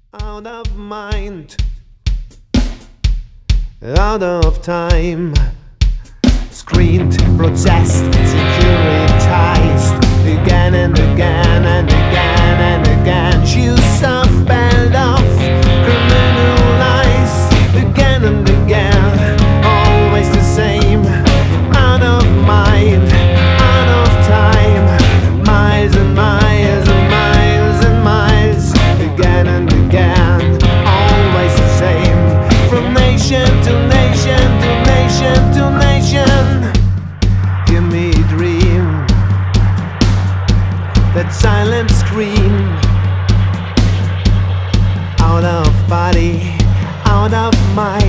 out of mind, out of time, screened, processed, securitized, again and again and again and again. Shoes off, belt off, criminalized, again and again, always the same. Out of mind, out of time, miles and miles and miles and miles, again and again, always the same. From nation to nation to nation to nation, give me a dream, that silent scream. Out of body, out of mind.